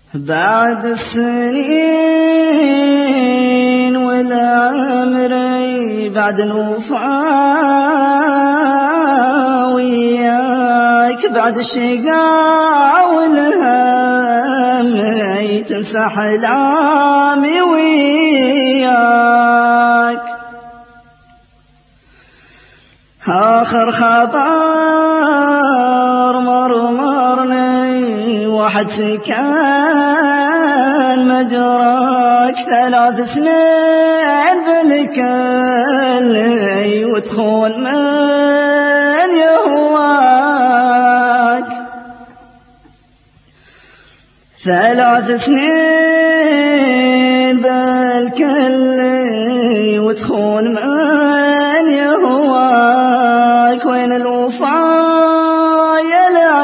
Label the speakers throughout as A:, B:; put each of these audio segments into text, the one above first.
A: بعد السنين والعمر بعد الوفاء وياك بعد الشقاء والهم تنسى أحلامي وياك. آخر خبر مرني واحد سكان مجراك 3 سنين بالكل وتخون من يهواك. 3 سنين بالكل وتخون من يهواك. وين الوفاء يا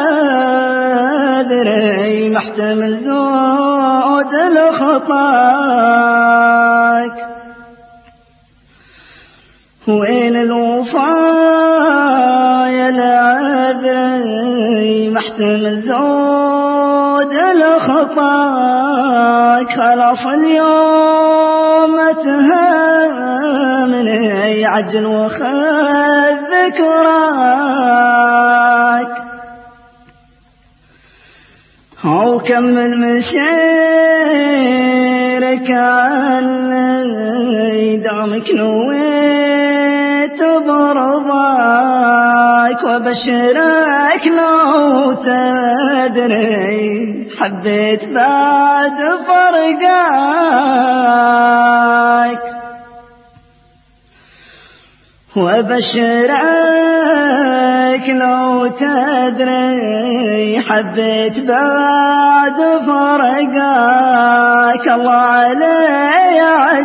A: العذري محتمل زود لخطاك. وين الوفاء يا العذري محتمل زود لخطاك. خلاص اليوم اتهمني عجل وخذ ذكراك. أو كمل مسيرك عني دامك نويت برضاك. وبشرك لو تدري حبيت بعد فرقاك. وبشرك لو تدري حبيت بعد فرقاك. الله علي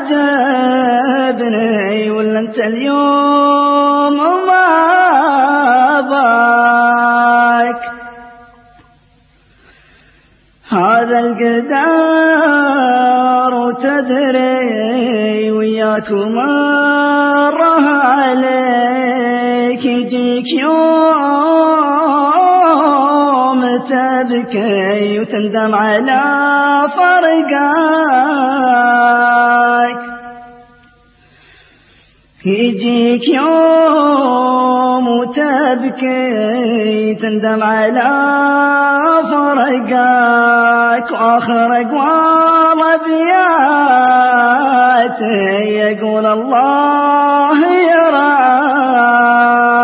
A: عجبني ولا انت اليوم ما باك. هذا القدر وتدري وياك مره عليك. يجيك يوم تبكي وتندم على فرقاك. يجيك يوم وتبكي تندم على فرقاك. وآخر أقوال أبياتي يقول الله يرعاك.